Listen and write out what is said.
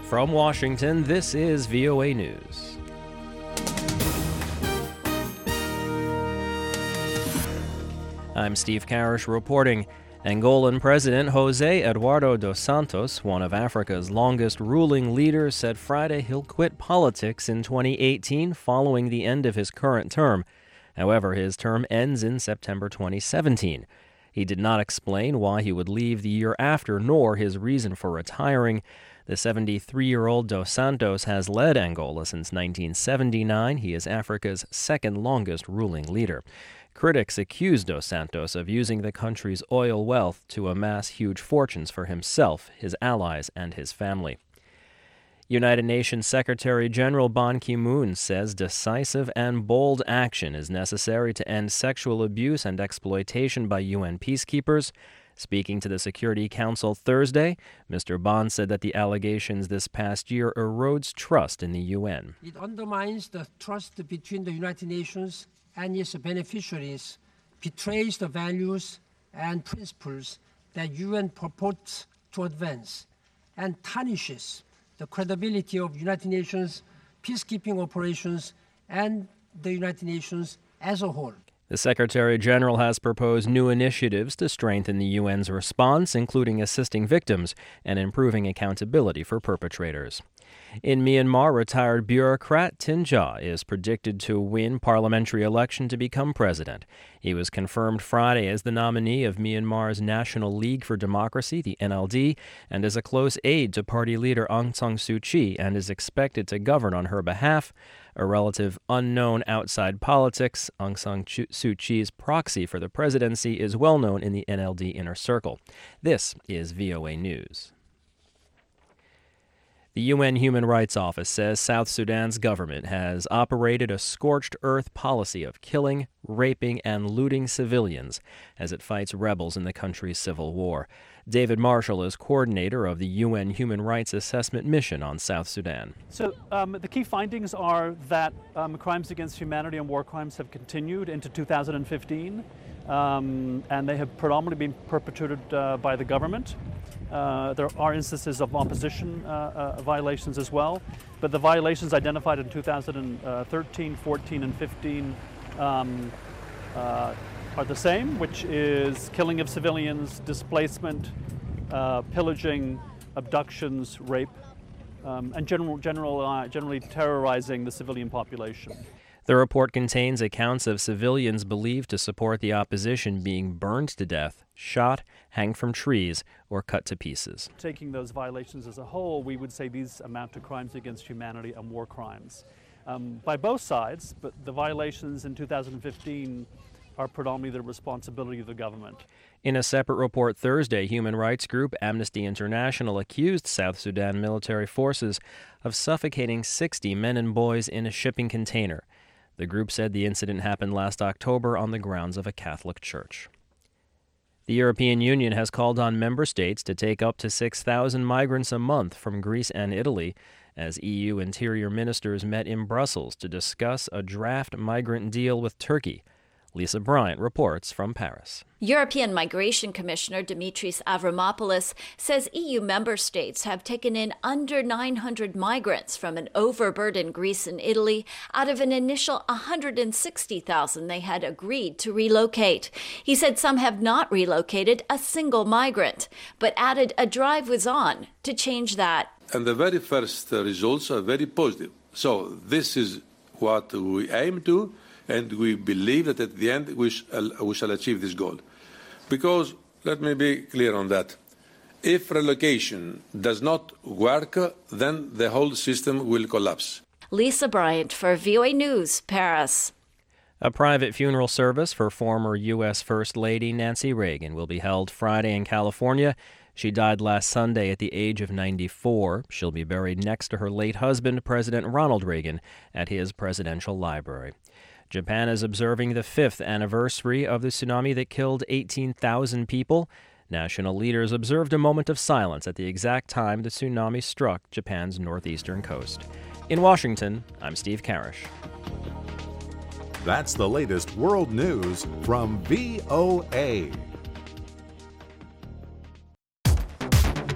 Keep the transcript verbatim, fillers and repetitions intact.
From Washington, this is V O A News. I'm Steve Karish reporting. Angolan President José Eduardo dos Santos, one of Africa's longest ruling leaders, said Friday he'll quit politics in twenty eighteen following the end of his current term. However, his term ends in September twenty seventeen. He did not explain why he would leave the year after, nor his reason for retiring. The seventy-three-year-old Dos Santos has led Angola since nineteen seventy-nine. He is Africa's second longest ruling leader. Critics accuse Dos Santos of using the country's oil wealth to amass huge fortunes for himself, his allies, and his family. United Nations Secretary General Ban Ki-moon says decisive and bold action is necessary to end sexual abuse and exploitation by U N peacekeepers. Speaking to the Security Council Thursday, Mister Ban said that the allegations this past year erodes trust in the U N. It undermines the trust between the United Nations and its beneficiaries, betrays the values and principles that U N purports to advance, and tarnishes the credibility of United Nations peacekeeping operations and the United Nations as a whole. The Secretary General has proposed new initiatives to strengthen the U N's response, including assisting victims and improving accountability for perpetrators. In Myanmar, retired bureaucrat Tin Jha is predicted to win parliamentary election to become president. He was confirmed Friday as the nominee of Myanmar's National League for Democracy, the N L D, and as a close aide to party leader Aung San Suu Kyi, and is expected to govern on her behalf. A relative unknown outside politics, Aung San Suu Kyi's proxy for the presidency is well known in the N L D inner circle. This is V O A News. The U N Human Rights Office says South Sudan's government has operated a scorched earth policy of killing, raping, and looting civilians as it fights rebels in the country's civil war. David Marshall is coordinator of the U N Human Rights Assessment Mission on South Sudan. So um, the key findings are that um, crimes against humanity and war crimes have continued into two thousand fifteen, um, and they have predominantly been perpetrated uh, by the government. Uh, there are instances of opposition uh, uh, violations as well, but the violations identified in two thousand thirteen, fourteen, and fifteen um, uh, are the same, which is killing of civilians, displacement, uh, pillaging, abductions, rape, um, and general, general, uh, generally terrorizing the civilian population. The report contains accounts of civilians believed to support the opposition being burned to death, shot, hanged from trees, or cut to pieces. Taking those violations as a whole, we would say these amount to crimes against humanity and war crimes. Um, by both sides, but the violations in two thousand fifteen are predominantly the responsibility of the government. In a separate report Thursday, human rights group Amnesty International accused South Sudan military forces of suffocating sixty men and boys in a shipping container. The group said the incident happened last October on the grounds of a Catholic church. The European Union has called on member states to take up to six thousand migrants a month from Greece and Italy as E U interior ministers met in Brussels to discuss a draft migrant deal with Turkey. Lisa Bryant reports from Paris. European Migration Commissioner Dimitris Avramopoulos says E U member states have taken in under nine hundred migrants from an overburdened Greece and Italy out of an initial one hundred sixty thousand they had agreed to relocate. He said some have not relocated a single migrant, but added a drive was on to change that. And the very first uh, results are very positive. So this is what we aim to. And we believe that at the end we shall, we shall achieve this goal. Because, let me be clear on that, if relocation does not work, then the whole system will collapse. Lisa Bryant for V O A News, Paris. A private funeral service for former U S First Lady Nancy Reagan will be held Friday in California. She died last Sunday at the age of ninety-four. She'll be buried next to her late husband, President Ronald Reagan, at his presidential library. Japan is observing the fifth anniversary of the tsunami that killed eighteen thousand people. National leaders observed a moment of silence at the exact time the tsunami struck Japan's northeastern coast. In Washington, I'm Steve Karish. That's the latest world news from V O A.